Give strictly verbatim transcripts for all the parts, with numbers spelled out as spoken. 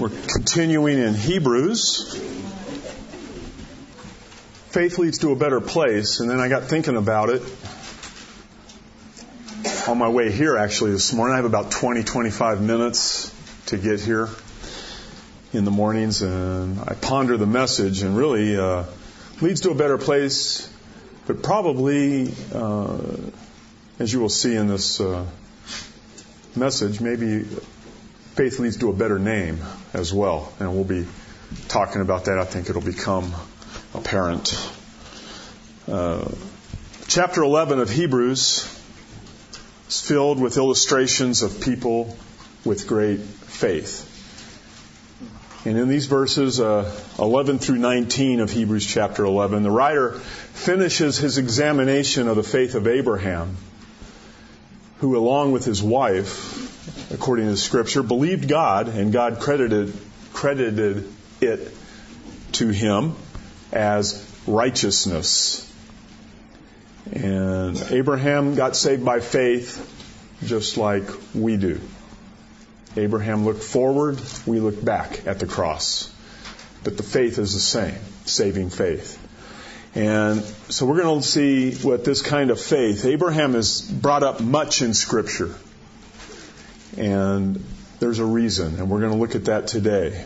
We're continuing in Hebrews. Faith leads to a better place. And then I got thinking about it on my way here actually this morning. I have about twenty, twenty-five minutes to get here in the mornings. And I ponder the message and really uh, leads to a better place. But probably, uh, as you will see in this uh, message, maybe faith leads to a better name as well. And we'll be talking about that. I think it'll become apparent. Uh, chapter eleven of Hebrews is filled with illustrations of people with great faith. And in these verses, uh, eleven through nineteen of Hebrews chapter eleven, the writer finishes his examination of the faith of Abraham, who along with his wife, according to the Scripture, believed God, and God credited credited it to him as righteousness. And Abraham got saved by faith just like we do. Abraham looked forward, we look back at the cross. But the faith is the same, saving faith. And so we're going to see what this kind of faith, Abraham is brought up much in Scripture. And there's a reason, and we're going to look at that today.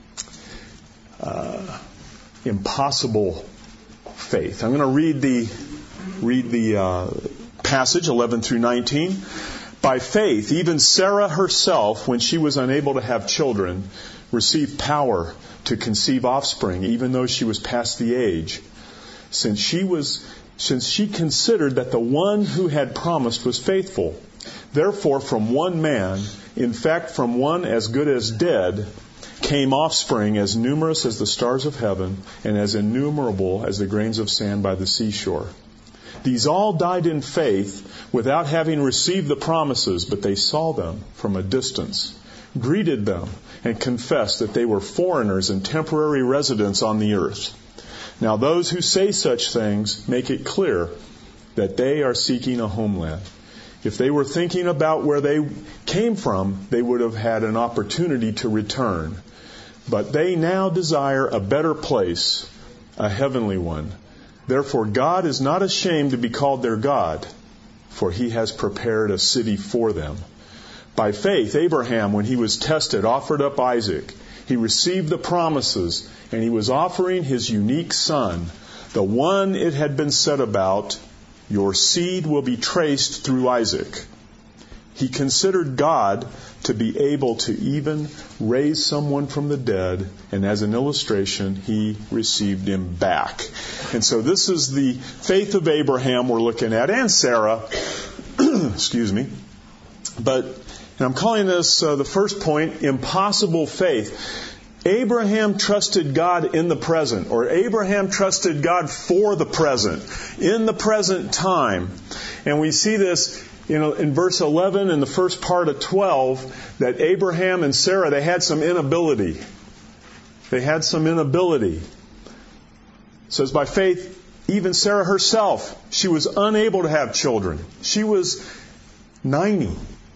Uh, impossible faith. I'm going to read the read the uh, passage eleven through nineteen. By faith, even Sarah herself, when she was unable to have children, received power to conceive offspring, even though she was past the age, since she was since she considered that the one who had promised was faithful. Therefore, from one man, in fact, from one as good as dead, came offspring as numerous as the stars of heaven and as innumerable as the grains of sand by the seashore. These all died in faith without having received the promises, but they saw them from a distance, greeted them, and confessed that they were foreigners and temporary residents on the earth. Now those who say such things make it clear that they are seeking a homeland. If they were thinking about where they came from, they would have had an opportunity to return. But they now desire a better place, a heavenly one. Therefore, God is not ashamed to be called their God, for He has prepared a city for them. By faith, Abraham, when he was tested, offered up Isaac. He received the promises, and he was offering his unique son, the one it had been said about, your seed will be traced through Isaac. He considered God to be able to even raise someone from the dead, and as an illustration, he received him back. And so this is the faith of Abraham we're looking at, and Sarah. Excuse me. But, and I'm calling this uh, the first point, impossible faith. Abraham trusted God in the present, or Abraham trusted God for the present, in the present time. And we see this, you know, in verse eleven, in the first part of twelve, that Abraham and Sarah, they had some inability. They had some inability. It says, by faith, even Sarah herself, she was unable to have children. She was ninety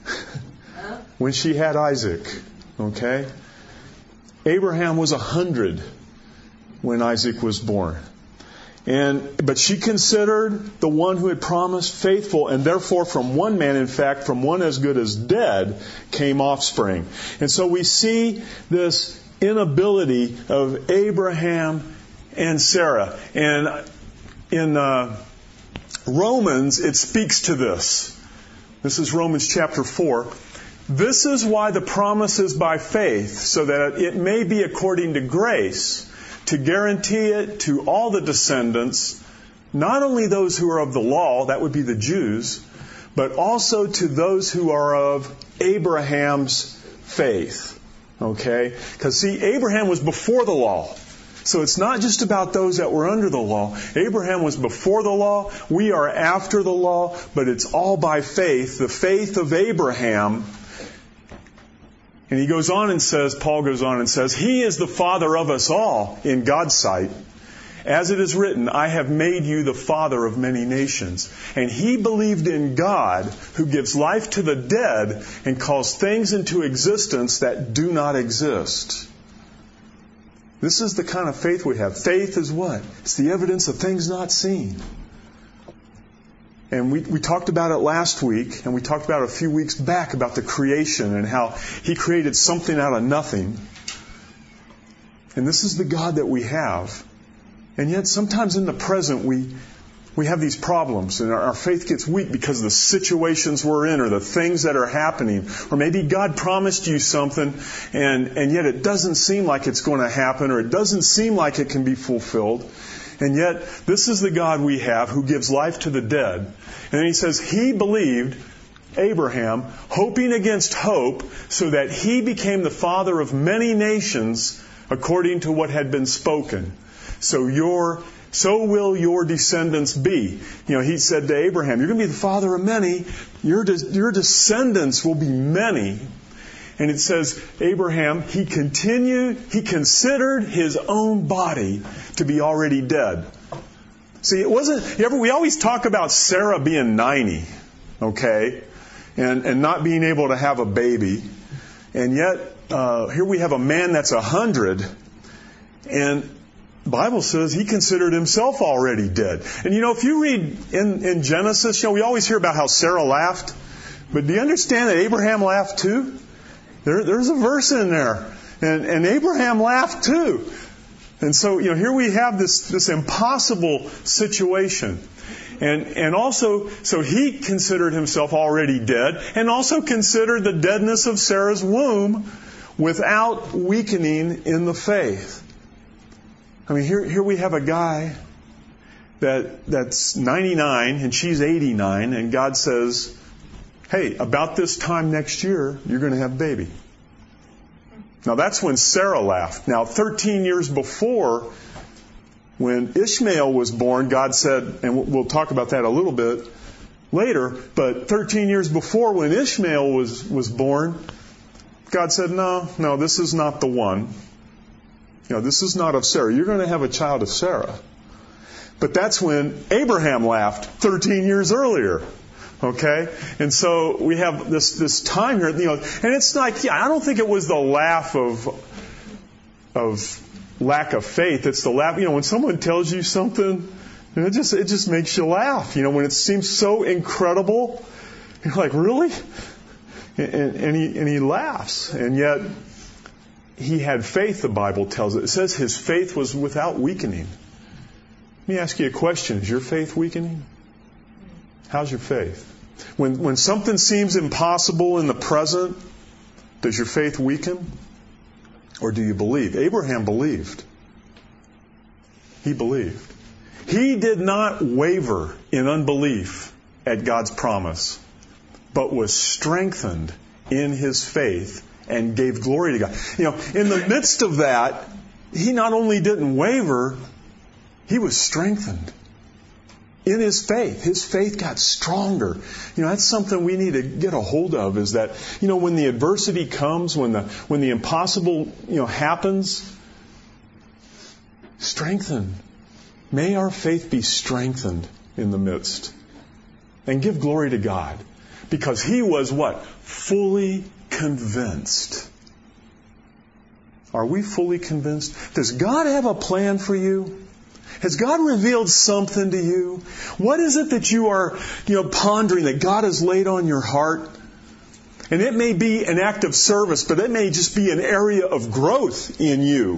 when she had Isaac. Okay? Abraham was a hundred when Isaac was born. And but she considered the one who had promised faithful, and therefore from one man, in fact, from one as good as dead, came offspring. And so we see this inability of Abraham and Sarah. And in uh, Romans, it speaks to this. This is Romans chapter four. This is why the promise is by faith, so that it may be according to grace, to guarantee it to all the descendants, not only those who are of the law, that would be the Jews, but also to those who are of Abraham's faith. Okay? Because see, Abraham was before the law. So it's not just about those that were under the law. Abraham was before the law. We are after the law, but it's all by faith. The faith of Abraham. And he goes on and says, Paul goes on and says, He is the father of us all in God's sight. As it is written, I have made you the father of many nations. And he believed in God, who gives life to the dead and calls things into existence that do not exist. This is the kind of faith we have. Faith is what? It's the evidence of things not seen. And we, we talked about it last week, and we talked about it a few weeks back about the creation and how He created something out of nothing. And this is the God that we have. And yet sometimes in the present we we have these problems, and our, our faith gets weak because of the situations we're in or the things that are happening. Or maybe God promised you something, and, and yet it doesn't seem like it's going to happen, or it doesn't seem like it can be fulfilled. And yet, this is the God we have who gives life to the dead. And then He says, He believed, Abraham, hoping against hope, so that he became the father of many nations according to what had been spoken. So your, so will your descendants be. You know, He said to Abraham, you're going to be the father of many. Your, de- your descendants will be many. And it says, Abraham, he continued, he considered his own body to be already dead. See, it wasn't, you ever, we always talk about Sarah being ninety, okay, and, and not being able to have a baby. And yet, uh, here we have a man that's a hundred, and the Bible says he considered himself already dead. And you know, if you read in, in Genesis, you know, we always hear about how Sarah laughed, but do you understand that Abraham laughed too? There, there's a verse in there. And, and Abraham laughed too. And so, you know, here we have this, this impossible situation. And, and also, so he considered himself already dead, and also considered the deadness of Sarah's womb without weakening in the faith. I mean, here, here we have a guy that, that's ninety-nine and she's eighty-nine, and God says, hey, about this time next year, you're going to have a baby. Now, that's when Sarah laughed. Now, thirteen years before, when Ishmael was born, God said, and we'll talk about that a little bit later, but thirteen years before when Ishmael was, was born, God said, no, no, this is not the one. You know, this is not of Sarah. You're going to have a child of Sarah. But that's when Abraham laughed thirteen years earlier. Okay? And so we have this, this time here, you know, and it's like, yeah, I don't think it was the laugh of, of lack of faith. It's the laugh, you know, when someone tells you something, you know, it just, it just makes you laugh. You know, when it seems so incredible, you're like, really? And, and he, and he laughs. And yet, he had faith, the Bible tells it. It says his faith was without weakening. Let me ask you a question. Is your faith weakening? How's your faith? When when something seems impossible in the present, does your faith weaken? Or do you believe? Abraham believed. He believed. He did not waver in unbelief at God's promise, but was strengthened in his faith and gave glory to God. You know, in the midst of that, he not only didn't waver, he was strengthened in his faith. His faith got stronger. You know, that's something we need to get a hold of, is that, you know, when the adversity comes, when the when the impossible, you know, happens, strengthen. May our faith be strengthened in the midst. And give glory to God. Because he was what? Fully convinced. Are we fully convinced? Does God have a plan for you? Has God revealed something to you? What is it that you are, you know, pondering that God has laid on your heart? And it may be an act of service, but it may just be an area of growth in you.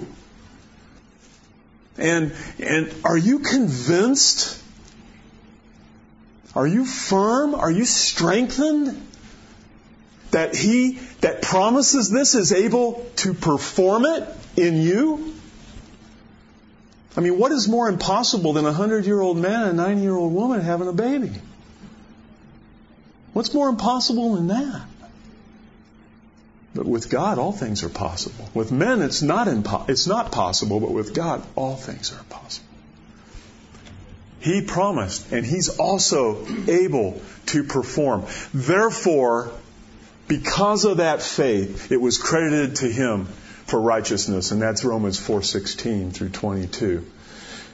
And and are you convinced? Are you firm? Are you strengthened that He that promises this is able to perform it in you? I mean, what is more impossible than a hundred-year-old man and a ninety-year-old woman having a baby? What's more impossible than that? But with God, all things are possible. With men, it's not impo- it's not possible, but with God, all things are possible. He promised, and He's also able to perform. Therefore, because of that faith, it was credited to Him for righteousness, and that's Romans four sixteen through twenty-two.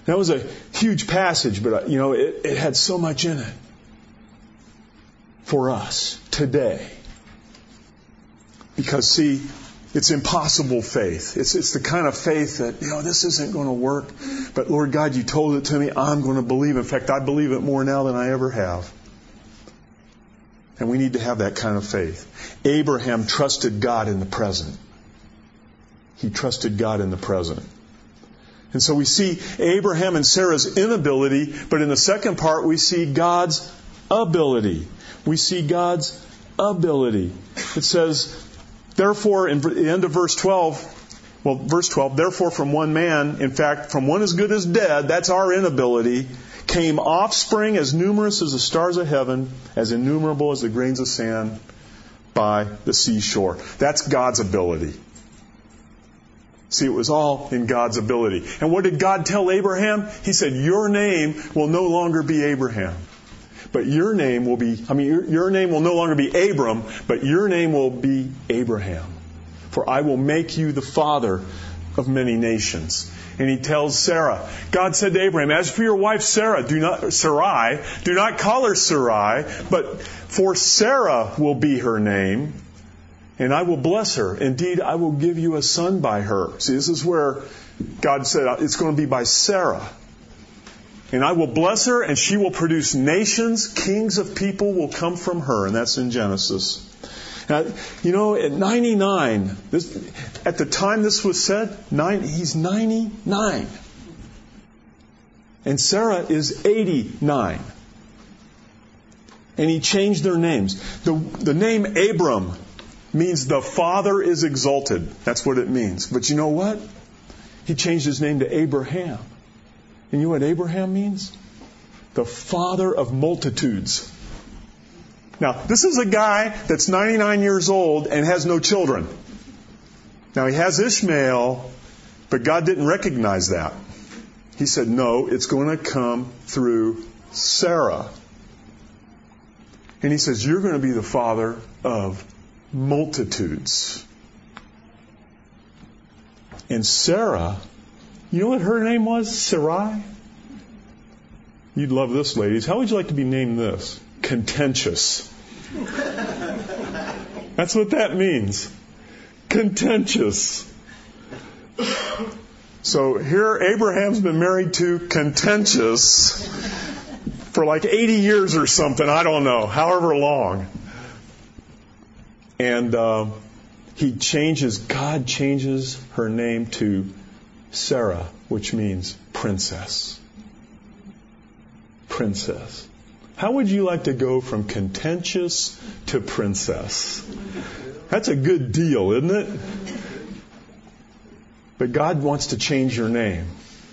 That was a huge passage, but, you know, it, it had so much in it for us today. Because, see, it's impossible faith. It's it's the kind of faith that, you know, this isn't going to work. But, Lord God, you told it to me. I'm going to believe. In fact, I believe it more now than I ever have. And we need to have that kind of faith. Abraham trusted God in the present. He trusted God in the present. And so we see Abraham and Sarah's inability, but in the second part we see God's ability. We see God's ability. It says, therefore, in the end of verse twelve, well, verse twelve, therefore from one man, in fact, from one as good as dead, that's our inability, came offspring as numerous as the stars of heaven, as innumerable as the grains of sand by the seashore. That's God's ability. See, it was all in God's ability. And what did God tell Abraham? He said, your name will no longer be Abraham. But your name will be, I mean, your, your name will no longer be Abram, but your name will be Abraham. For I will make you the father of many nations. And he tells Sarah, God said to Abraham, as for your wife Sarah, do not, Sarai, do not call her Sarai, but for Sarah will be her name. And I will bless her. Indeed, I will give you a son by her. See, this is where God said it's going to be by Sarah. And I will bless her, and she will produce nations. Kings of people will come from her. And that's in Genesis. Now, you know, at ninety-nine, this, at the time this was said, nine, he's ninety-nine. And Sarah is eighty-nine. And he changed their names. The, the name Abram means the Father is exalted. That's what it means. But you know what? He changed his name to Abraham. And you know what Abraham means? The father of multitudes. Now, this is a guy that's ninety-nine years old and has no children. Now, he has Ishmael, but God didn't recognize that. He said, no, it's going to come through Sarah. And he says, you're going to be the father of multitudes. And Sarah, you know what her name was? Sarai? You'd love this, ladies. How would you like to be named this? Contentious. That's what that means. Contentious. So here Abraham's been married to Contentious for like eighty years or something. I don't know. However long. And uh, he changes, God changes her name to Sarah, which means princess. Princess. How would you like to go from contentious to princess? That's a good deal, isn't it? But God wants to change your name.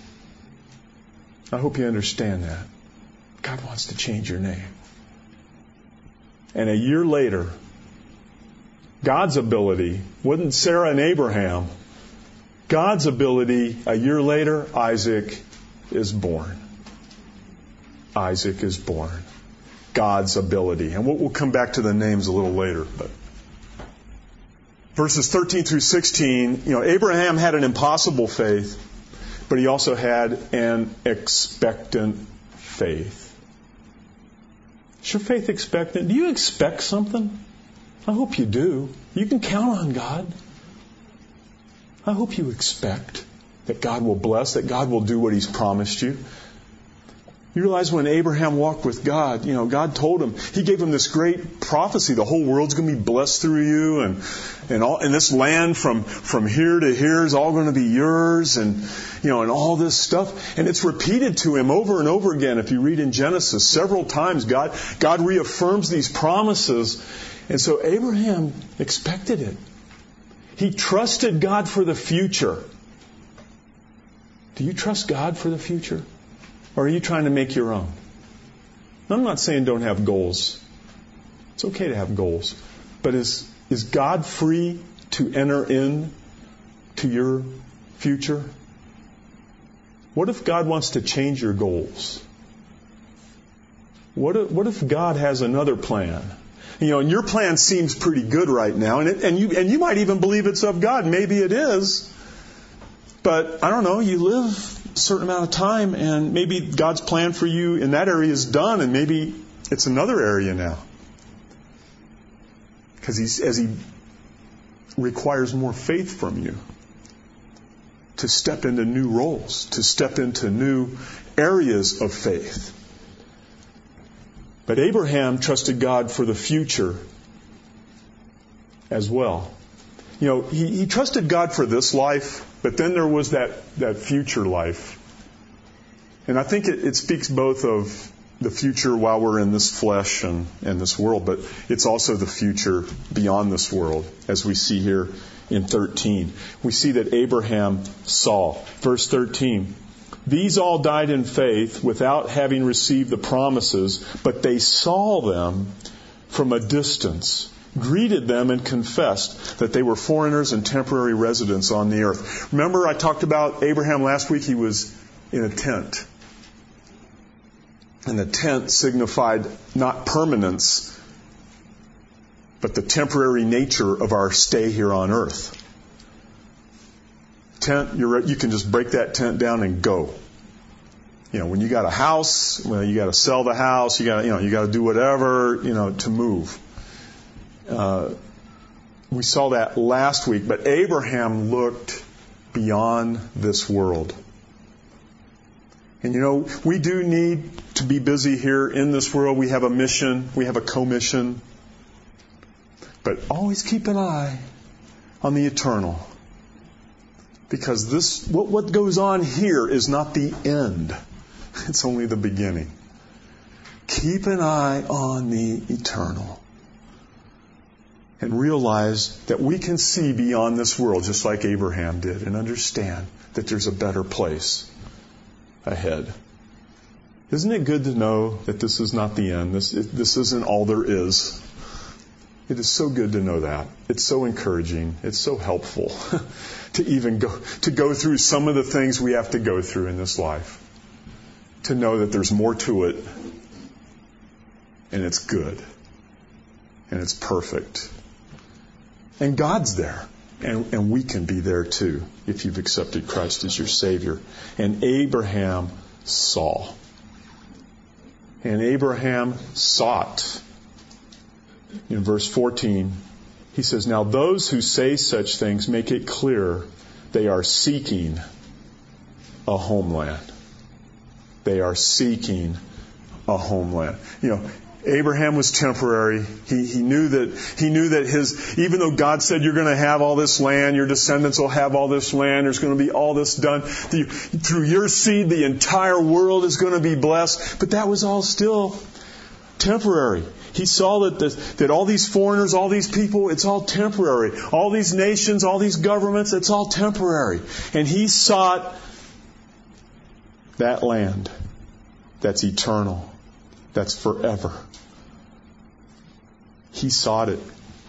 I hope you understand that. God wants to change your name. And a year later, God's ability wasn't Sarah and Abraham. God's ability, a year later, Isaac is born. Isaac is born. God's ability. And we'll, we'll come back to the names a little later. But verses thirteen through sixteen, you know, Abraham had an impossible faith, but he also had an expectant faith. Is your faith expectant? Do you expect something? I hope you do. You can count on God. I hope you expect that God will bless, that God will do what He's promised you. You realize when Abraham walked with God, you know, God told him, He gave him this great prophecy. The whole world's going to be blessed through you, and and all, and this land from from here to here is all going to be yours, and you know, and all this stuff. And it's repeated to him over and over again. If you read in Genesis, several times God God reaffirms these promises, and so Abraham expected it. He trusted God for the future. Do you trust God for the future? Or are you trying to make your own? I'm not saying don't have goals. It's okay to have goals. But is is God free to enter in to your future? What if God wants to change your goals? What if, what if God has another plan? You know, and your plan seems pretty good right now, and it, and you and you might even believe it's of God. Maybe it is. But I don't know, you live a certain amount of time, and maybe God's plan for you in that area is done, and maybe it's another area now. Because he's, as He requires more faith from you to step into new roles, to step into new areas of faith. But Abraham trusted God for the future as well. You know, he, he trusted God for this life, but then there was that, that future life. And I think it, it speaks both of the future while we're in this flesh and, and this world, but it's also the future beyond this world, as we see here in thirteen. We see that Abraham saw. Verse thirteen. These all died in faith without having received the promises, but they saw them from a distance, greeted them, and confessed that they were foreigners and temporary residents on the earth. Remember, I talked about Abraham last week. He was in a tent. And the tent signified not permanence, but the temporary nature of our stay here on earth. Tent, you're, you can just break that tent down and go. You know, when you got a house, well, you got to sell the house. You got, you know, you got to do whatever, you know, to move. Uh, we saw that last week, but Abraham looked beyond this world. And you know, we do need to be busy here in this world. We have a mission. We have a commission. But always keep an eye on the eternal. Because this, what, what goes on here is not the end. It's only the beginning. Keep an eye on the eternal. And realize that we can see beyond this world just like Abraham did and understand that there's a better place ahead. Isn't it good to know that this is not the end? This, this isn't all there is. It is so good to know that. It's so encouraging. It's so helpful to even go, to go through some of the things we have to go through in this life. To know that there's more to it. And it's good. And it's perfect. And God's there. And, and we can be there too, if you've accepted Christ as your Savior. And Abraham saw. And Abraham sought. In verse fourteen, he says, now those who say such things make it clear they are seeking a homeland. They are seeking a homeland. You know, Abraham was temporary. He, he knew that, he knew that his, even though God said you're going to have all this land, your descendants will have all this land, there's going to be all this done. The, through your seed, the entire world is going to be blessed. But that was all still temporary. He saw that, this, that all these foreigners, all these people, it's all temporary. All these nations, all these governments, it's all temporary. And he sought that land that's eternal, that's forever. He sought it.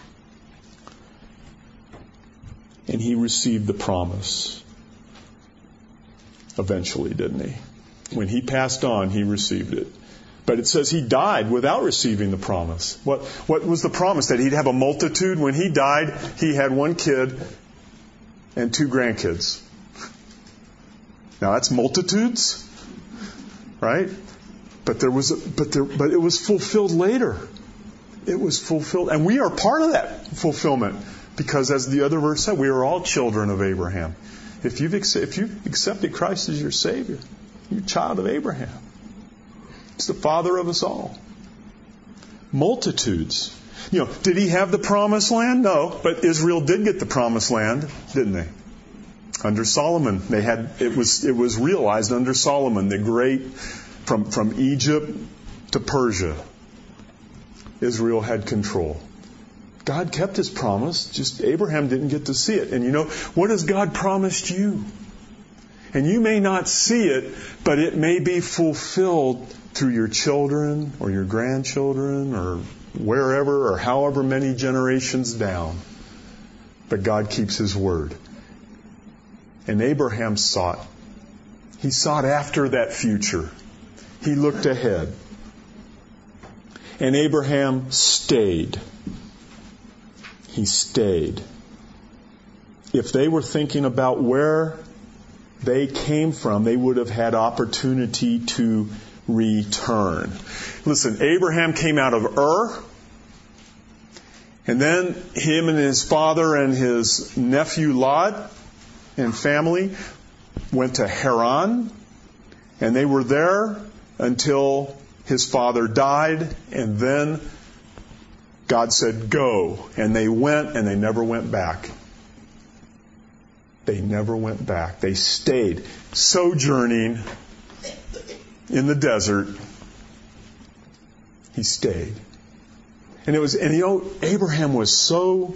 And he received the promise. Eventually, didn't he? When he passed on, he received it. But it says he died without receiving the promise. What, what was the promise? That he'd have a multitude? When he died, he had one kid and two grandkids. Now that's multitudes, right? But there was, a, but there, but it was fulfilled later. It was fulfilled, and we are part of that fulfillment, because as the other verse said, we are all children of Abraham. If you've if you've accepted Christ as your Savior, you're a child of Abraham. It's the father of us all. Multitudes. You know, did he have the promised land? No, but Israel did get the promised land, didn't they? Under Solomon, they had it was it was realized under Solomon, the great, from from Egypt to Persia. Israel had control. God kept his promise, just Abraham didn't get to see it. And you know, what has God promised you? And you may not see it, but it may be fulfilled through your children or your grandchildren or wherever or however many generations down. But God keeps his word. And Abraham sought. He sought after that future. He looked ahead. And Abraham stayed. He stayed. If they were thinking about where they came from, they would have had opportunity to return. Listen, Abraham came out of Ur, and then him and his father and his nephew Lot and family went to Haran, and they were there until his father died, and then God said, go. And they went, and they never went back. They never went back. They stayed sojourning in the desert. He stayed. And it was, and you know, Abraham was so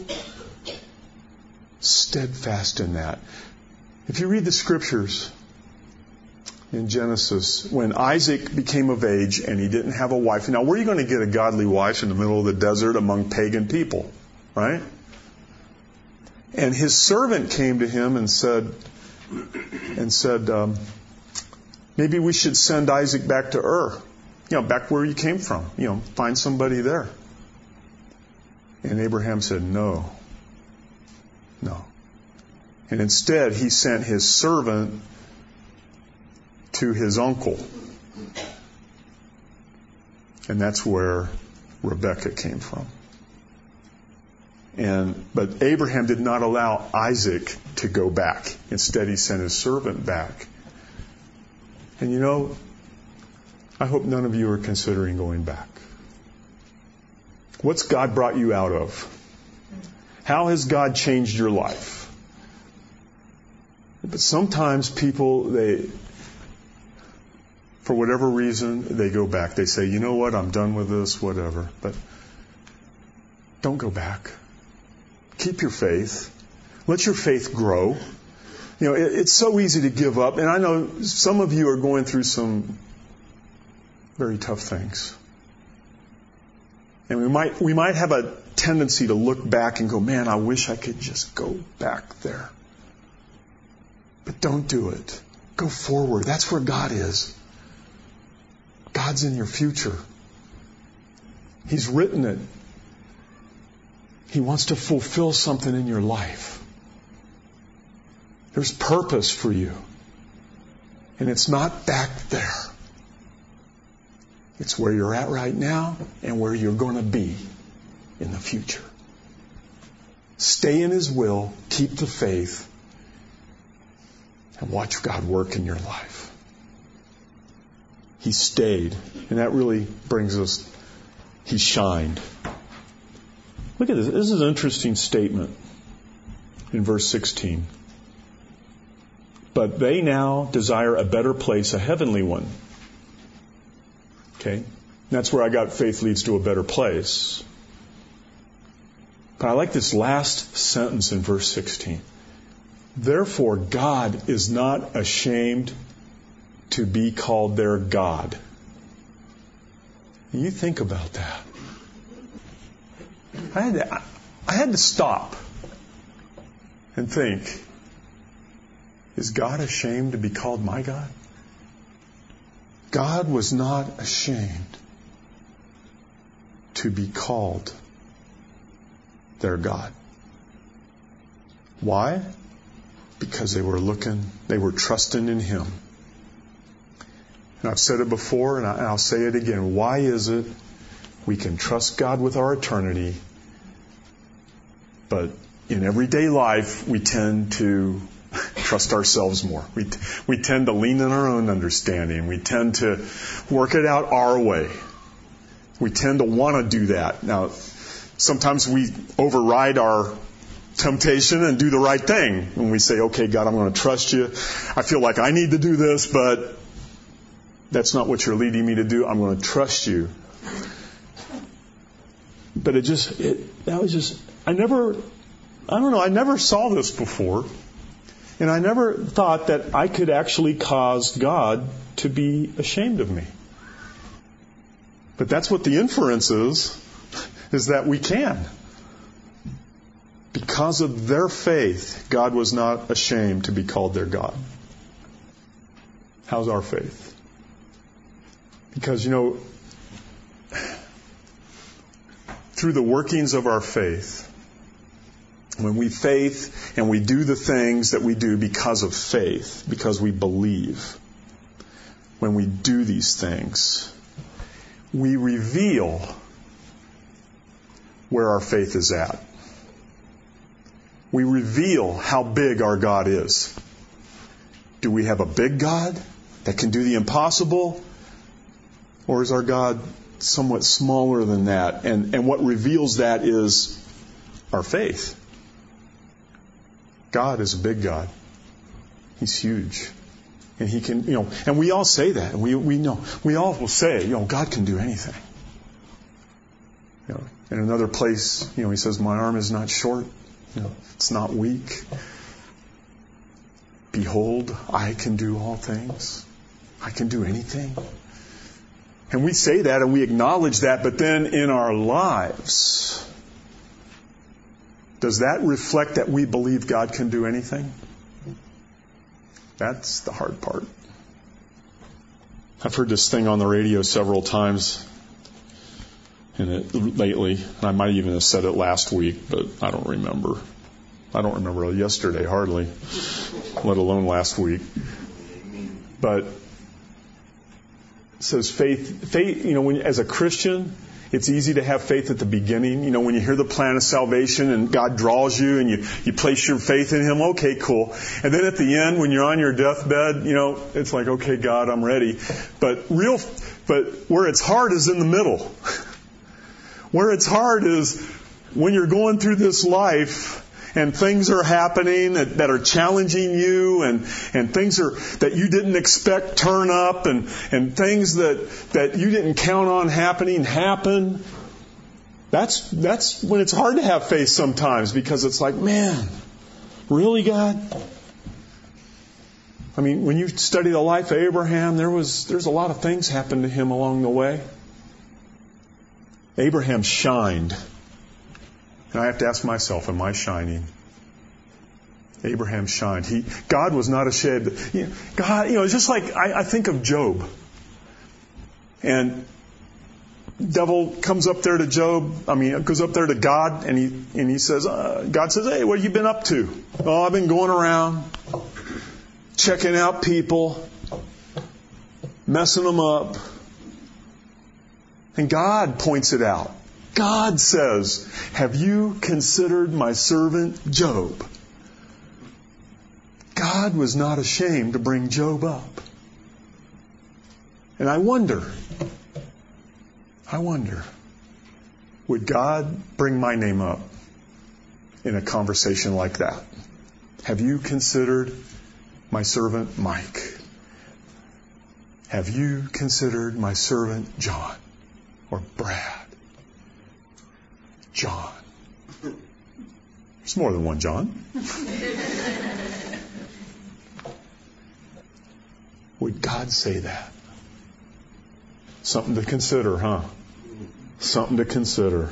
steadfast in that. If you read the scriptures in Genesis, when Isaac became of age and he didn't have a wife. Now, where are you going to get a godly wife in the middle of the desert among pagan people? Right? And his servant came to him and said, and said, um, maybe we should send Isaac back to Ur. You know, back where you came from. You know, find somebody there. And Abraham said, no. No. And instead, he sent his servant to his uncle. And that's where Rebekah came from. And but Abraham did not allow Isaac to go back. Instead, he sent his servant back. And you know, I hope none of you are considering going back. What's God brought you out of? How has God changed your life? But sometimes people, they, for whatever reason, they go back. They say, you know what, I'm done with this, whatever. But don't go back. Keep your faith. Let your faith grow. You know, it, it's so easy to give up. And I know some of you are going through some very tough things. And we might we might have a tendency to look back and go, man, I wish I could just go back there. But don't do it. Go forward. That's where God is. God's in your future. He's written it. He wants to fulfill something in your life. There's purpose for you. And it's not back there. It's where you're at right now and where you're going to be in the future. Stay in His will, keep the faith, and watch God work in your life. He stayed, and that really brings us, He shined. Look at this. This is an interesting statement in verse sixteen. But they now desire a better place, a heavenly one. Okay? That's where I got faith leads to a better place. But I like this last sentence in verse sixteen. Therefore, God is not ashamed to be called their God. You think about that. I had to, I had to stop and think, is God ashamed to be called my God? God was not ashamed to be called their God. Why? Because they were looking, they were trusting in Him. And I've said it before, and I'll say it again. Why is it we can trust God with our eternity, but in everyday life we tend to trust ourselves more. We we tend to lean on our own understanding. We tend to work it out our way. We tend to want to do that. Now, sometimes we override our temptation and do the right thing. When we say, okay, God, I'm going to trust you. I feel like I need to do this, but that's not what you're leading me to do. I'm going to trust you. But it just, it, that was just, I never, I don't know, I never saw this before. And I never thought that I could actually cause God to be ashamed of me. But that's what the inference is, is that we can. Because of their faith, God was not ashamed to be called their God. How's our faith? Because, you know, through the workings of our faith, When we faith and we do the things that we do because of faith, because we believe, when we do these things, we reveal where our faith is at. We reveal how big our God is. Do we have a big God that can do the impossible? Or is our God somewhat smaller than that? And, and what reveals that is our faith. God is a big God. He's huge. And He can, you know, and we all say that. And we, we know, we all will say, you know, God can do anything. You know, in another place, you know, He says, my arm is not short. You know, it's not weak. Behold, I can do all things. I can do anything. And we say that and we acknowledge that, but then in our lives, does that reflect that we believe God can do anything? That's the hard part. I've heard this thing on the radio several times in it lately. I might even have said it last week, but I don't remember. I don't remember yesterday hardly, let alone last week. But it says faith, faith, you know, when, as a Christian, it's easy to have faith at the beginning. You know, when you hear the plan of salvation and God draws you and you, you place your faith in Him, okay, cool. And then at the end, when you're on your deathbed, you know, it's like, okay, God, I'm ready. But real, but where it's hard is in the middle. Where it's hard is when you're going through this life and things are happening that, that are challenging you, and, and things are that you didn't expect turn up, and, and things that, that you didn't count on happening happen. That's that's when it's hard to have faith sometimes, because it's like, man, really, God? I mean, when you study the life of Abraham, there was there's a lot of things happened to him along the way. Abraham shined. And I have to ask myself, am I shining? Abraham shined. He, God was not ashamed. You know, God, you know, it's just like I, I think of Job. And devil comes up there to Job. I mean, goes up there to God, and he and he says, uh, God says, "Hey, what have you been up to?" "Oh, I've been going around, checking out people, messing them up." And God points it out. God says, "Have you considered my servant Job?" God was not ashamed to bring Job up. And I wonder, I wonder, would God bring my name up in a conversation like that? Have you considered my servant Mike? Have you considered my servant John or Brad? John. There's more than one John. Would God say that? Something to consider, huh? Something to consider.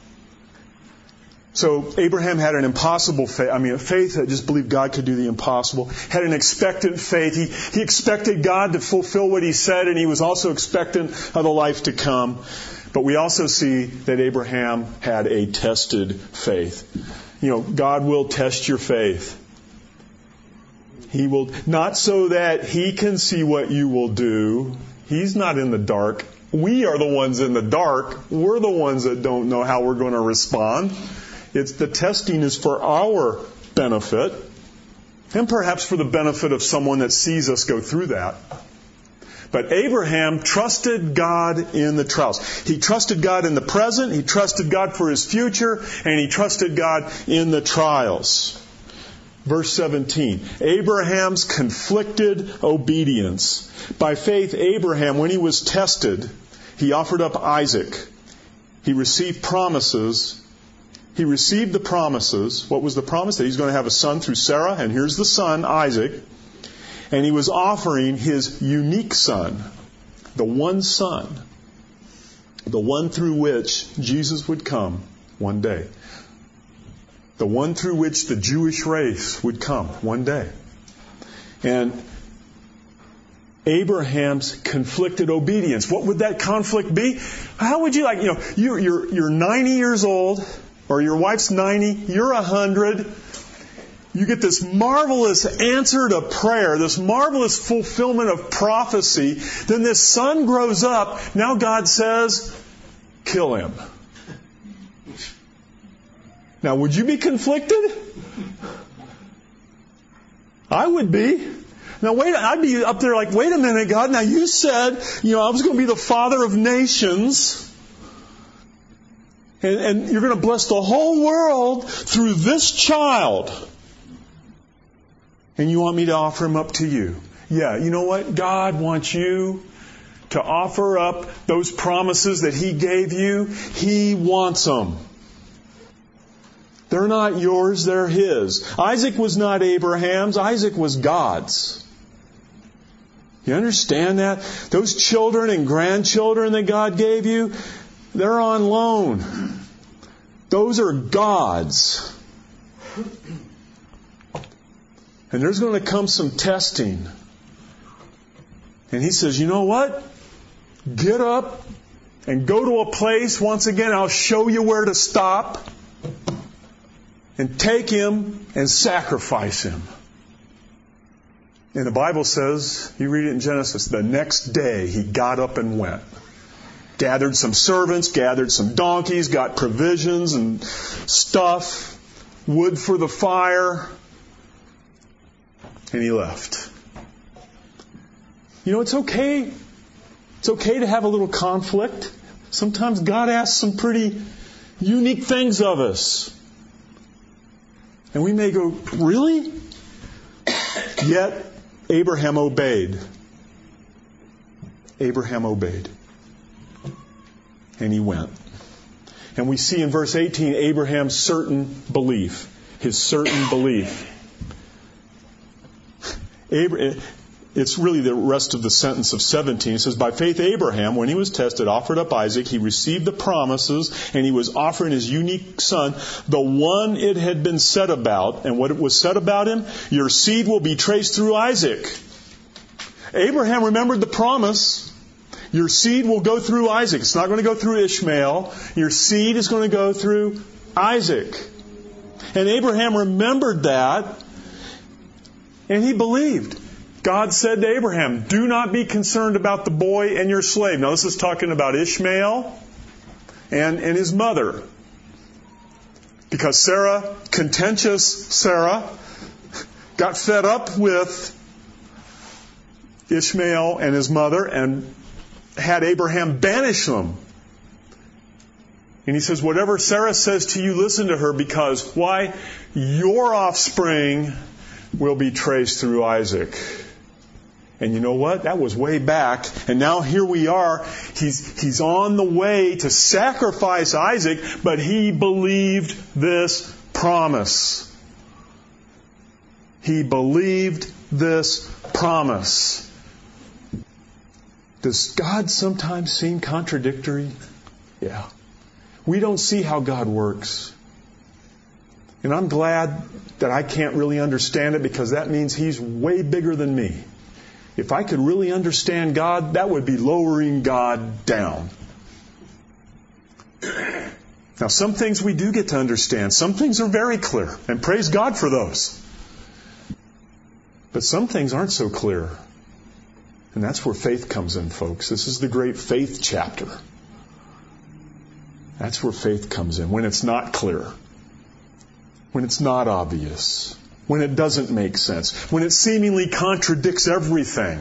So Abraham had an impossible faith. I mean, a faith that just believed God could do the impossible. Had an expectant faith. He, he expected God to fulfill what He said, and he was also expectant of the life to come. But we also see that Abraham had a tested faith. You know, God will test your faith. He will, not so that He can see what you will do. He's not in the dark. We are the ones in the dark. We're the ones that don't know how we're going to respond. It's the testing is for our benefit, and perhaps for the benefit of someone that sees us go through that. But Abraham trusted God in the trials. He trusted God in the present, he trusted God for his future, and he trusted God in the trials. Verse seventeen, Abraham's conflicted obedience. By faith, Abraham, when he was tested, he offered up Isaac. He received promises. He received the promises. What was the promise? That he's going to have a son through Sarah, and here's the son, Isaac. And he was offering his unique son, the one son, the one through which Jesus would come one day. The one through which the Jewish race would come one day. And Abraham's conflicted obedience. What would that conflict be? How would you like, you know, you're, you're, you're ninety years old, or your wife's ninety, you're one hundred. You get this marvelous answer to prayer, this marvelous fulfillment of prophecy. Then this son grows up. Now God says, kill him. Now, would you be conflicted? I would be. Now, wait, I'd be up there like, wait a minute, God. Now, you said, you know, I was going to be the father of nations. And, and you're going to bless the whole world through this child. And you want me to offer him up to you. Yeah, you know what? God wants you to offer up those promises that He gave you. He wants them. They're not yours, they're His. Isaac was not Abraham's. Isaac was God's. You understand that? Those children and grandchildren that God gave you, they're on loan. Those are God's. And there's going to come some testing. And He says, you know what? Get up and go to a place. Once again, I'll show you where to stop. And take him and sacrifice him. And the Bible says, you read it in Genesis, the next day he got up and went. Gathered some servants, gathered some donkeys, got provisions and stuff, wood for the fire. And he left. You know, it's okay. It's okay to have a little conflict. Sometimes God asks some pretty unique things of us. And we may go, really? Yet, Abraham obeyed. Abraham obeyed. And he went. And we see in verse eighteen, Abraham's certain belief. His certain belief. Abraham, it's really the rest of the sentence of seventeen. It says, by faith Abraham, when he was tested, offered up Isaac. He received the promises, and he was offering his unique son, the one it had been said about. And what it was said about him? Your seed will be traced through Isaac. Abraham remembered the promise. Your seed will go through Isaac. It's not going to go through Ishmael. Your seed is going to go through Isaac. And Abraham remembered that, and he believed. God said to Abraham, do not be concerned about the boy and your slave. Now this is talking about Ishmael and, and his mother. Because Sarah, contentious Sarah, got fed up with Ishmael and his mother and had Abraham banish them. And he says, whatever Sarah says to you, listen to her, because why? Your offspring will be traced through Isaac. And you know what? That was way back. And now here we are. He's, he's on the way to sacrifice Isaac, but he believed this promise. He believed this promise. Does God sometimes seem contradictory? Yeah. We don't see how God works. And I'm glad that I can't really understand it, because that means He's way bigger than me. If I could really understand God, that would be lowering God down. Now, some things we do get to understand. Some things are very clear, and praise God for those. But some things aren't so clear. And that's where faith comes in, folks. This is the great faith chapter. That's where faith comes in, when it's not clear, when it's not obvious, when it doesn't make sense, when it seemingly contradicts everything.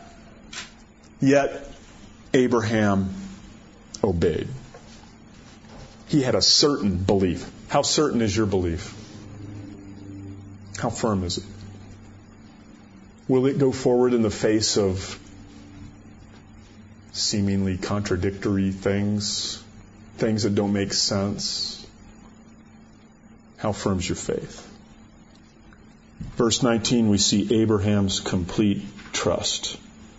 Yet, Abraham obeyed. He had a certain belief. How certain is your belief? How firm is it? Will it go forward in the face of seemingly contradictory things? Things that don't make sense? How firm is your faith? Verse nineteen, we see Abraham's complete trust.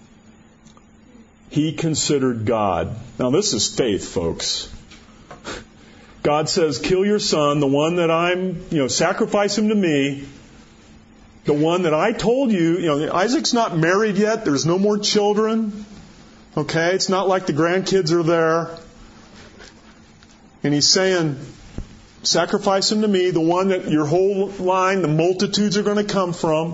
He considered God. Now this is faith, folks. God says, kill your son, the one that I'm, you know, sacrifice him to me. The one that I told you, you know, Isaac's not married yet. There's no more children. Okay? It's not like the grandkids are there. And he's saying, Sacrifice him to me, the one that your whole line, the multitudes are going to come from.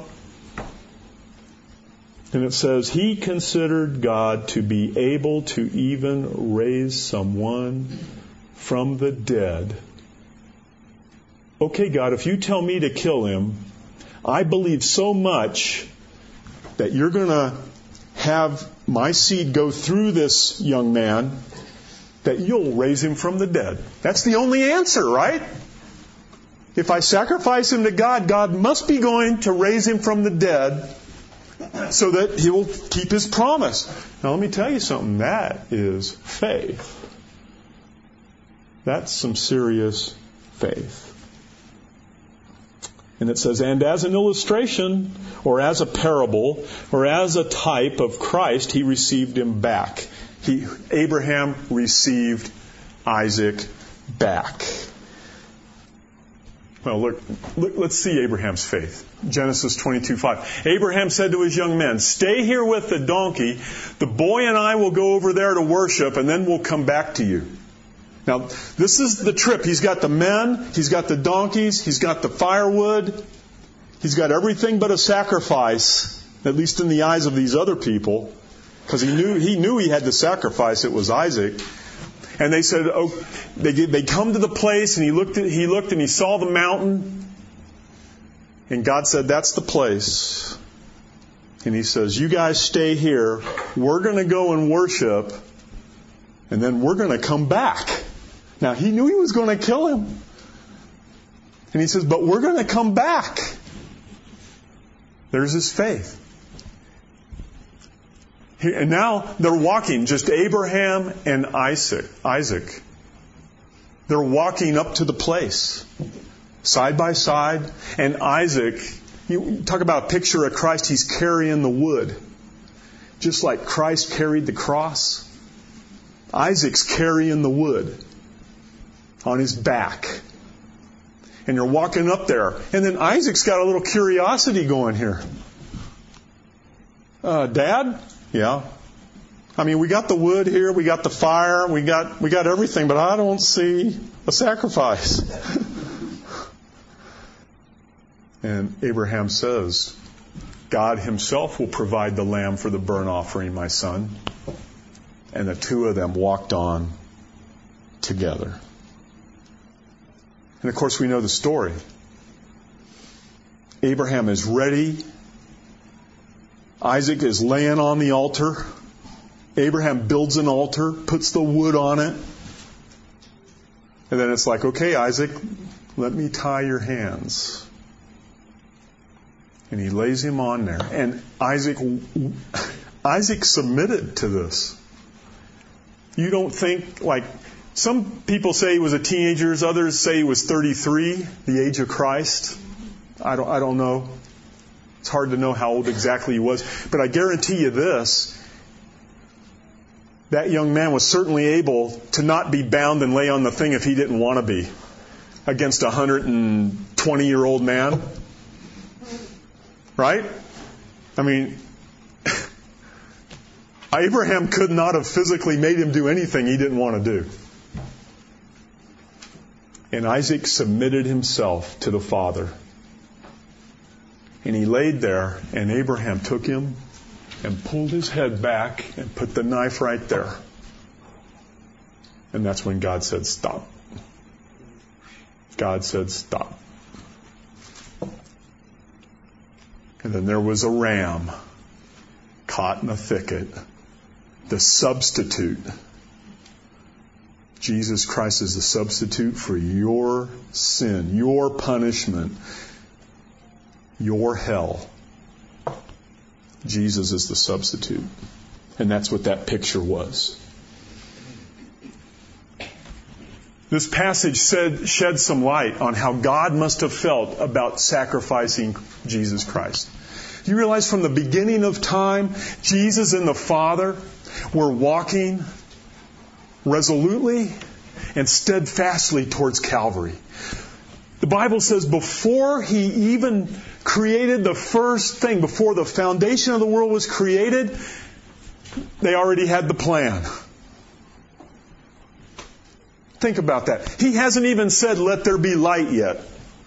And it says, he considered God to be able to even raise someone from the dead. Okay, God, if you tell me to kill him, I believe so much that you're going to have my seed go through this young man that you'll raise him from the dead. That's the only answer, right? If I sacrifice him to God, God must be going to raise him from the dead so that he will keep his promise. Now let me tell you something. That is faith. That's some serious faith. And it says, and as an illustration, or as a parable, or as a type of Christ, he received him back. He, Abraham received Isaac back. Well, look, look, let's see Abraham's faith. Genesis twenty-two five. Abraham said to his young men, stay here with the donkey. The boy and I will go over there to worship, and then we'll come back to you. Now, this is the trip. He's got the men, he's got the donkeys, he's got the firewood, he's got everything but a sacrifice, at least in the eyes of these other people, because he knew he knew he had to sacrifice. It was Isaac. And they said, oh, they they come to the place, and he looked at, he looked and he saw the mountain, and God said, that's the place. And he says, you guys stay here. We're going to go and worship, and then we're going to come back. Now, he knew he was going to kill him. And he says, but we're going to come back. There's his faith. And now they're walking, just Abraham and Isaac. Isaac. They're walking up to the place, side by side. And Isaac, you talk about a picture of Christ, he's carrying the wood. Just like Christ carried the cross, Isaac's carrying the wood on his back. And you're walking up there. And then Isaac's got a little curiosity going here. Uh, Dad? Yeah. I mean, we got the wood here, we got the fire, we got we got everything, but I don't see a sacrifice. And Abraham says, God himself will provide the lamb for the burnt offering, my son. And the two of them walked on together. And of course, we know the story. Abraham is ready. Isaac is laying on the altar. Abraham builds an altar, puts the wood on it. And then it's like, okay, Isaac, let me tie your hands. And he lays him on there. And Isaac, Isaac submitted to this. You don't think, like, some people say he was a teenager, others say he was thirty-three, the age of Christ. I don't, I don't know. It's hard to know how old exactly he was. But I guarantee you this, that young man was certainly able to not be bound and lay on the thing if he didn't want to be, against a one hundred twenty-year-old man. Right? I mean, Abraham could not have physically made him do anything he didn't want to do. And Isaac submitted himself to the Father. And he laid there, and Abraham took him and pulled his head back and put the knife right there. And that's when God said, stop. God said, stop. And then there was a ram caught in a thicket. The substitute. Jesus Christ is the substitute for your sin, your punishment, your hell. Jesus is the substitute. And that's what that picture was. This passage said, shed some light on how God must have felt about sacrificing Jesus Christ. Do you realize from the beginning of time, Jesus and the Father were walking resolutely and steadfastly towards Calvary? The Bible says before He even created the first thing, before the foundation of the world was created, they already had the plan. Think about that. He hasn't even said, let there be light yet.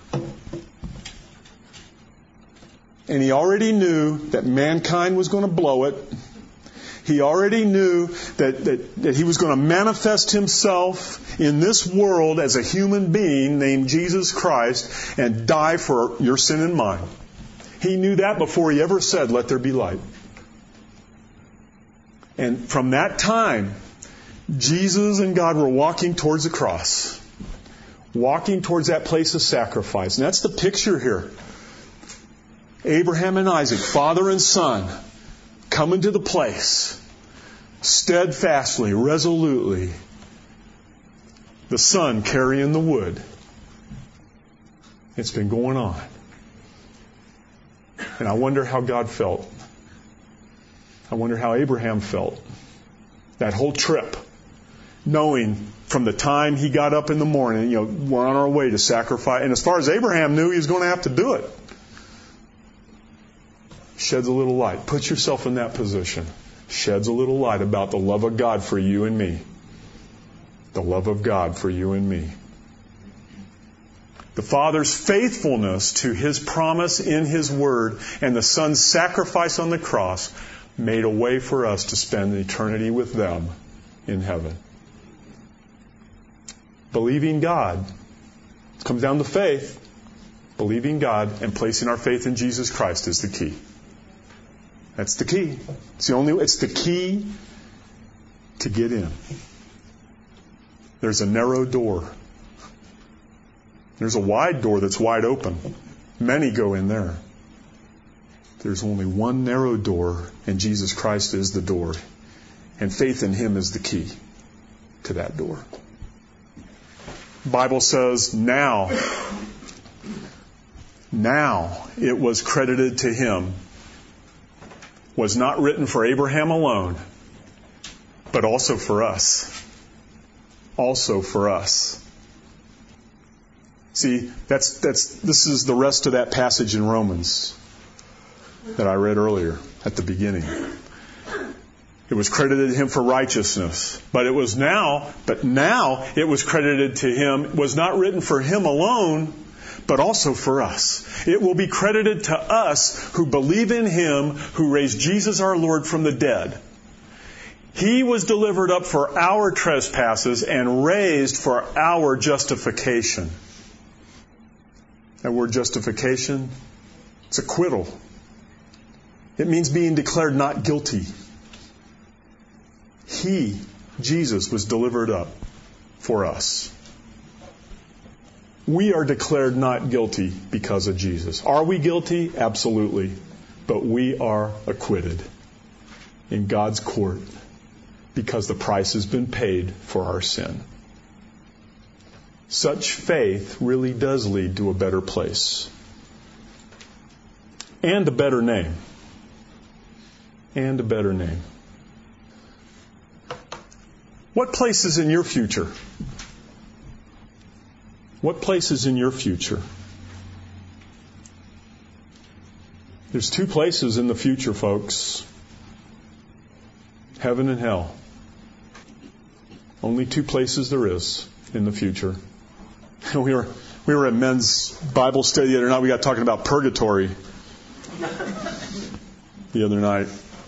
And he already knew that mankind was going to blow it. He already knew that, that, that he was going to manifest himself in this world as a human being named Jesus Christ and die for your sin and mine. He knew that before he ever said, let there be light. And from that time, Jesus and God were walking towards the cross. Walking towards that place of sacrifice. And that's the picture here. Abraham and Isaac, father and son, coming to the place. Steadfastly, resolutely. The son carrying the wood. It's been going on. And I wonder how God felt. I wonder how Abraham felt. That whole trip. Knowing from the time he got up in the morning, you know, we're on our way to sacrifice. And as far as Abraham knew, he was going to have to do it. Sheds a little light. Put yourself in that position. Sheds a little light about the love of God for you and me. The love of God for you and me. The Father's faithfulness to His promise in His Word and the Son's sacrifice on the cross made a way for us to spend eternity with them in heaven. Believing God. It comes down to faith. Believing God and placing our faith in Jesus Christ is the key. That's the key. It's the only. It's the key to get in. There's a narrow door. There's a wide door that's wide open. Many go in there. There's only one narrow door, and Jesus Christ is the door. And faith in Him is the key to that door. The Bible says, now, now it was credited to Him. Was not written for Abraham alone, but also for us. Also for us. See, that's that's this is the rest of that passage in Romans that I read earlier at the beginning. It was credited to Him for righteousness, but it was now, but now it was credited to Him, was not written for Him alone, but also for us. It will be credited to us who believe in Him who raised Jesus our Lord from the dead. He was delivered up for our trespasses and raised for our justification. That word justification, it's acquittal. It means being declared not guilty. He, Jesus, was delivered up for us. We are declared not guilty because of Jesus. Are we guilty? Absolutely. But we are acquitted in God's court because the price has been paid for our sin. Such faith really does lead to a better place. And a better name. And a better name. What place is in your future? What place is in your future? There's two places in the future, folks. Heaven and hell. Only two places there is in the future. We were we were at men's Bible study the other night. We got talking about purgatory the other night.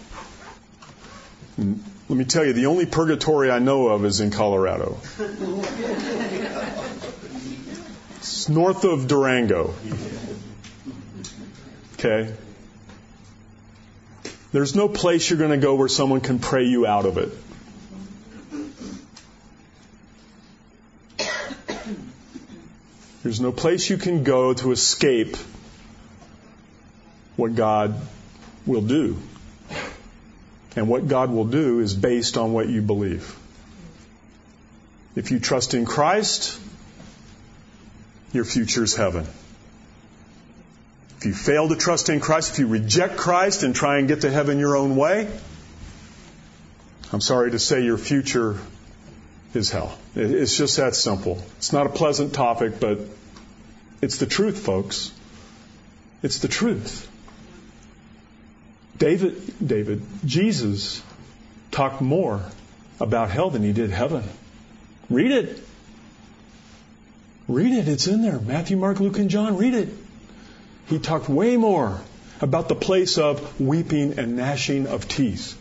And let me tell you, the only purgatory I know of is in Colorado. It's north of Durango. Okay? There's no place you're going to go where someone can pray you out of it. There's no place you can go to escape what God will do. And what God will do is based on what you believe. If you trust in Christ, your future is heaven. If you fail to trust in Christ, if you reject Christ and try and get to heaven your own way, I'm sorry to say your future is hell. It's just that simple. It's not a pleasant topic, but it's the truth, folks. It's the truth. David, David, Jesus talked more about hell than He did heaven. Read it. Read it. It's in there. Matthew, Mark, Luke, and John. Read it. He talked way more about the place of weeping and gnashing of teeth.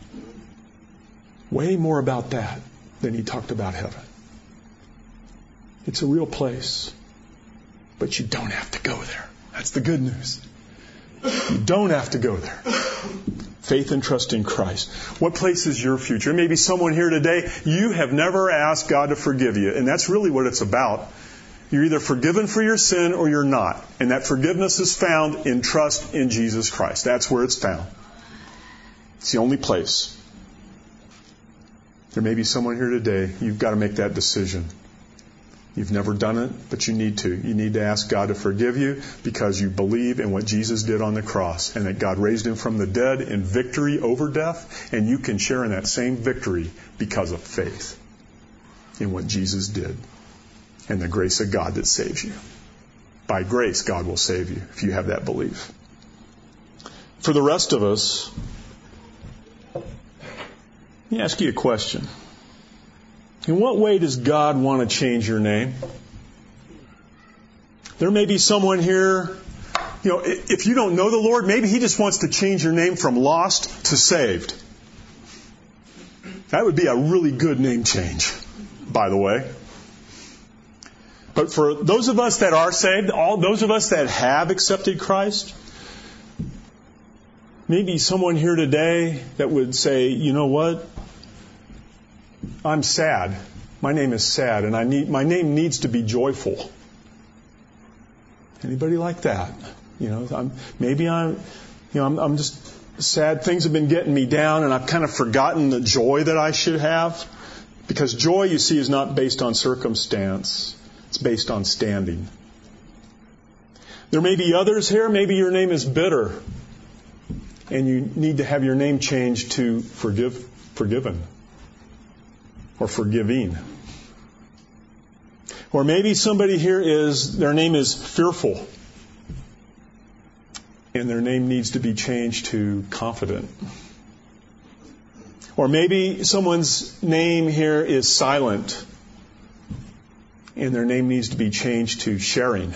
Way more about that than he talked about heaven. It's a real place. But you don't have to go there. That's the good news. You don't have to go there. Faith and trust in Christ. What place is your future? There may be someone here today, you have never asked God to forgive you. And that's really what it's about. You're either forgiven for your sin or you're not. And that forgiveness is found in trust in Jesus Christ. That's where it's found. It's the only place. There may be someone here today, you've got to make that decision. You've never done it, but you need to. You need to ask God to forgive you because you believe in what Jesus did on the cross and that God raised Him from the dead in victory over death, and you can share in that same victory because of faith in what Jesus did and the grace of God that saves you. By grace, God will save you if you have that belief. For the rest of us, let me ask you a question. In what way does God want to change your name? There may be someone here, you know, if you don't know the Lord, maybe He just wants to change your name from lost to saved. That would be a really good name change, by the way. But for those of us that are saved, all those of us that have accepted Christ, maybe someone here today that would say, you know what? I'm sad. My name is sad, and I need my name needs to be joyful. Anybody like that? You know, I'm, maybe I'm, you know, I'm, I'm just sad. Things have been getting me down, and I've kind of forgotten the joy that I should have. Because joy, you see, is not based on circumstance; it's based on standing. There may be others here. Maybe your name is bitter, and you need to have your name changed to forgive, forgiven. Or forgiving. Or maybe somebody here is, their name is fearful. And their name needs to be changed to confident. Or maybe someone's name here is silent. And their name needs to be changed to sharing.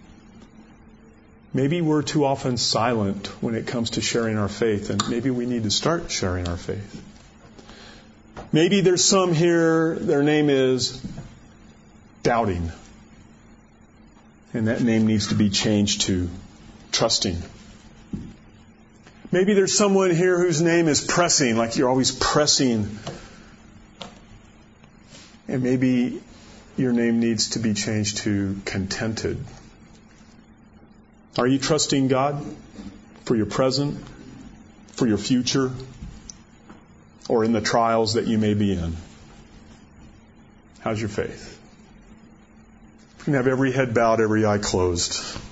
Maybe we're too often silent when it comes to sharing our faith. And maybe we need to start sharing our faith. Maybe there's some here, their name is doubting. And that name needs to be changed to trusting. Maybe there's someone here whose name is pressing, like you're always pressing. And maybe your name needs to be changed to contented. Are you trusting God for your present, for your future? Or in the trials that you may be in? How's your faith? You can have every head bowed, every eye closed.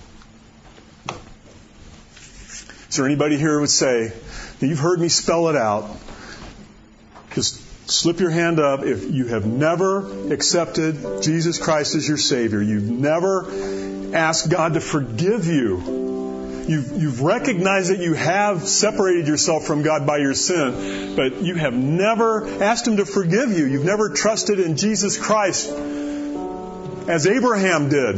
Is there anybody here who would say, that you've heard me spell it out? Just slip your hand up if you have never accepted Jesus Christ as your Savior. You've never asked God to forgive you. You've, you've recognized that you have separated yourself from God by your sin, but you have never asked Him to forgive you. You've never trusted in Jesus Christ as Abraham did.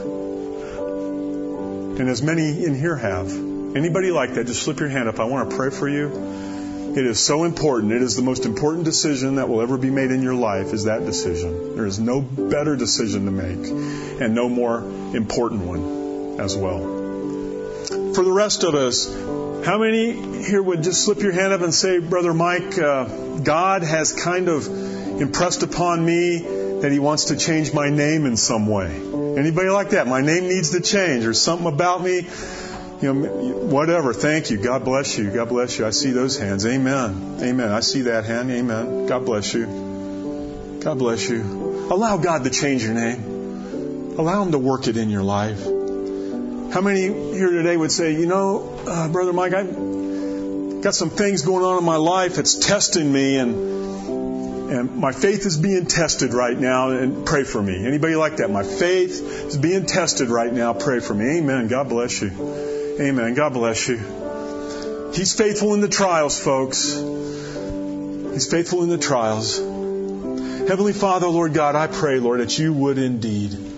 And as many in here have. Anybody like that, just slip your hand up. I want to pray for you. It is so important. It is the most important decision that will ever be made in your life is that decision. There is no better decision to make and no more important one as well. For the rest of us, how many here would just slip your hand up and say, Brother Mike, uh, God has kind of impressed upon me that He wants to change my name in some way? Anybody like that? My name needs to change. There's something about me, you know, whatever. Thank you. God bless you. God bless you. I see those hands. Amen. Amen. I see that hand. Amen. God bless you. God bless you. Allow God to change your name. Allow Him to work it in your life. How many here today would say, you know, uh, Brother Mike, I've got some things going on in my life that's testing me, and and my faith is being tested right now, and pray for me. Anybody like that? My faith is being tested right now. Pray for me. Amen. God bless you. Amen. God bless you. He's faithful in the trials, folks. He's faithful in the trials. Heavenly Father, Lord God, I pray, Lord, that you would indeed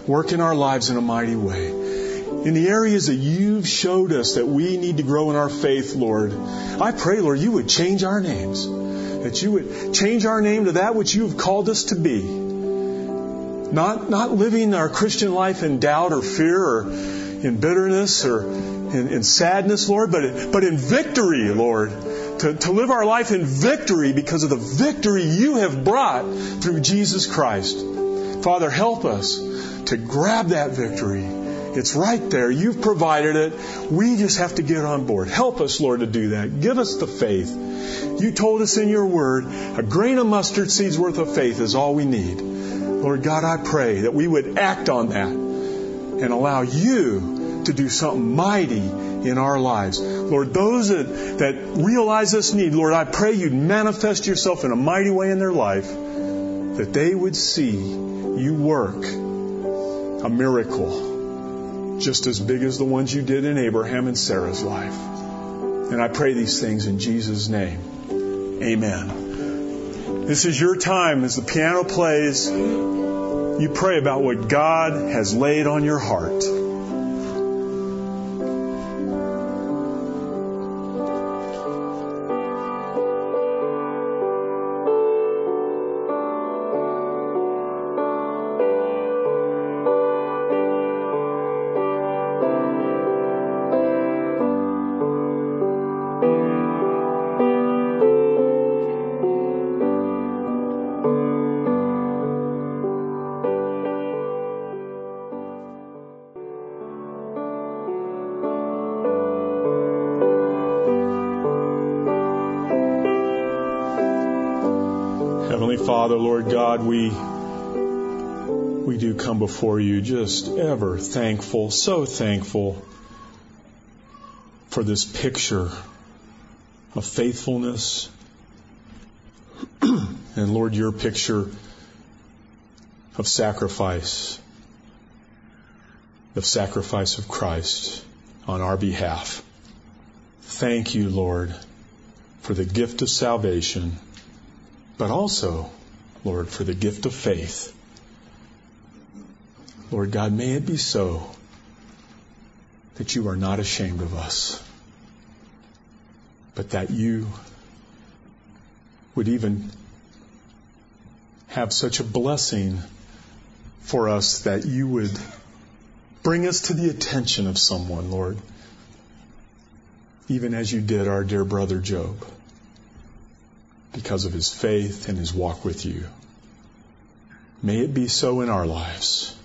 Work in our lives in a mighty way. In the areas that you've showed us that we need to grow in our faith, Lord, I pray, Lord, you would change our names. That you would change our name to that which you have called us to be. Not, not living our Christian life in doubt or fear or in bitterness or in, in sadness, Lord, but, but in victory, Lord. To, to live our life in victory because of the victory you have brought through Jesus Christ. Father, help us to grab that victory. It's right there. You've provided it. We just have to get on board. Help us, Lord, to do that. Give us the faith. You told us in your word, a grain of mustard seed's worth of faith is all we need. Lord God, I pray that we would act on that and allow you to do something mighty in our lives. Lord, those that, that realize this need, Lord, I pray you'd manifest yourself in a mighty way in their life, that they would see you work a miracle just as big as the ones you did in Abraham and Sarah's life. And I pray these things in Jesus' name. Amen. This is your time as the piano plays. You pray about what God has laid on your heart. Father, Lord God, we we do come before you just ever thankful, so thankful for this picture of faithfulness. And Lord, your picture of sacrifice, the sacrifice of Christ on our behalf. Thank you, Lord, for the gift of salvation, but also, Lord, for the gift of faith. Lord God, may it be so that you are not ashamed of us, but that you would even have such a blessing for us that you would bring us to the attention of someone, Lord, even as you did our dear brother Job, because of his faith and his walk with you. May it be so in our lives.